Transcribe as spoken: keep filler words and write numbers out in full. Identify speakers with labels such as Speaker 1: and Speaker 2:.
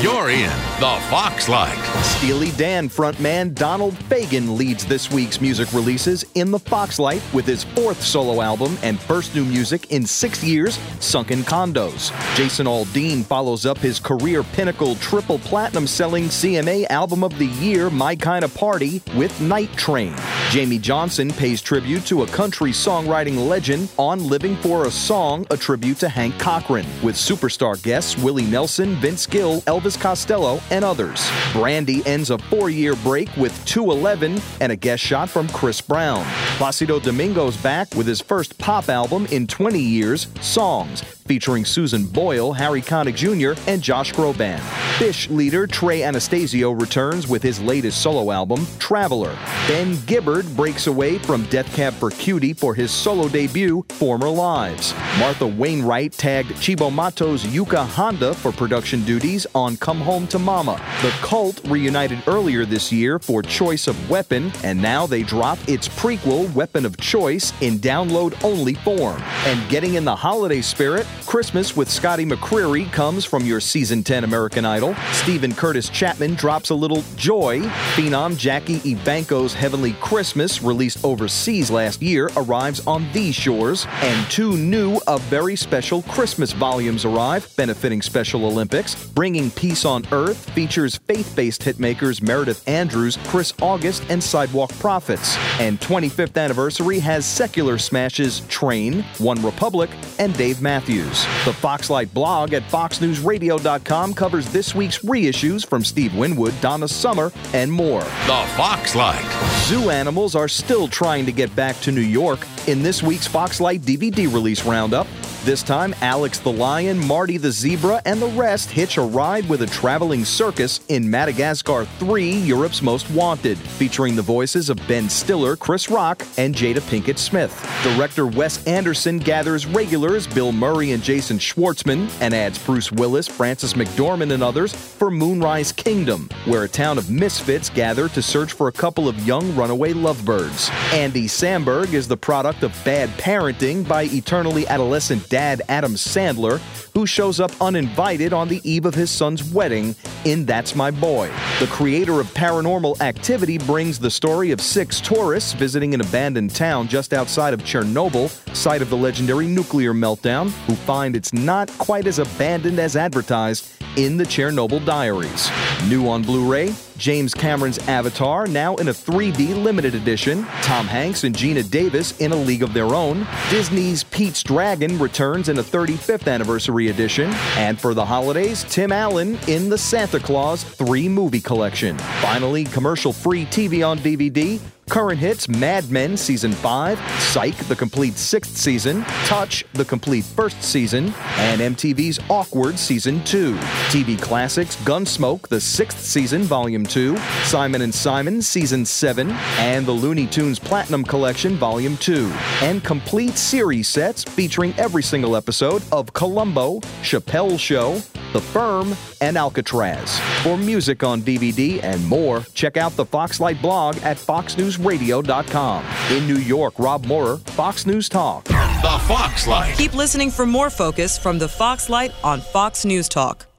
Speaker 1: You're in the Foxlight.
Speaker 2: Steely Dan frontman Donald Fagen leads this week's music releases in the Foxlight with his fourth solo album and first new music in six years, Sunken Condos. Jason Aldean follows up his career pinnacle triple platinum selling C M A Album of the Year, My Kinda Party, with Night Train. Jamie Johnson pays tribute to a country songwriting legend on Living for a Song, a tribute to Hank Cochran, with superstar guests Willie Nelson, Vince Gill, Elvis Costello, and others. Brandy ends a four-year break with two eleven and a guest shot from Chris Brown. Placido Domingo's back with his first pop album in twenty years, Songs, featuring Susan Boyle, Harry Connick Junior, and Josh Groban. Fish leader Trey Anastasio returns with his latest solo album, Traveler. Ben Gibbard breaks away from Death Cab for Cutie for his solo debut, Former Lives. Martha Wainwright tagged Chibo Mato's Yuka Honda for production duties on Come Home to Mama. The Cult reunited earlier this year for Choice of Weapon, and now they drop its prequel, Weapon of Choice, in download-only form. And getting in the holiday spirit, Christmas with Scotty McCreery comes from your Season ten American Idol. Stephen Curtis Chapman drops a little joy. Phenom Jackie Evancho's Heavenly Christmas, released overseas last year, arrives on these shores. And two new, a very special Christmas volumes arrive, benefiting Special Olympics. Bringing Peace on Earth features faith-based hitmakers Meredith Andrews, Chris August, and Sidewalk Prophets. And twenty-fifth Anniversary has secular smashes Train, One Republic, and Dave Matthews. The Foxlight blog at fox news radio dot com covers this week's reissues from Steve Winwood, Donna Summer, and more.
Speaker 1: The Foxlight.
Speaker 2: Zoo animals are still trying to get back to New York in this week's Foxlight D V D release roundup. This time, Alex the Lion, Marty the Zebra, and the rest hitch a ride with a traveling circus in Madagascar three, Europe's Most Wanted, featuring the voices of Ben Stiller, Chris Rock, and Jada Pinkett Smith. Director Wes Anderson gathers regulars Bill Murray and Jason Schwartzman and adds Bruce Willis, Frances McDormand, and others for Moonrise Kingdom, where a town of misfits gather to search for a couple of young runaway lovebirds. Andy Samberg is the product of bad parenting by eternally adolescent dad Adam Sandler, who shows up uninvited on the eve of his son's wedding in That's My Boy. The creator of Paranormal Activity brings the story of six tourists visiting an abandoned town just outside of Chernobyl, site of the legendary nuclear meltdown, who find it's not quite as abandoned as advertised in the Chernobyl Diaries. New on Blu-ray, James Cameron's Avatar, now in a three D limited edition. Tom Hanks and Gina Davis in A League of Their Own. Disney's Pete's Dragon returns in a thirty-fifth anniversary edition. And for the holidays, Tim Allen in the Santa Claus three movie collection. Finally, commercial-free T V on D V D. Current hits, Mad Men Season five, Psych, the complete sixth season, Touch, the complete first season, and M T V's Awkward Season two. T V classics, Gunsmoke, the sixth season, Volume two, Simon and Simon Season seven, and the Looney Tunes Platinum Collection, Volume two. And complete series sets featuring every single episode of Columbo, Chappelle's Show, The Firm, and Alcatraz. For music on D V D and more, check out the Foxlight blog at fox news radio dot com. In New York, Rob Moorer, Fox News Talk.
Speaker 1: The Foxlight.
Speaker 3: Keep listening for more Focus from the Foxlight on Fox News Talk.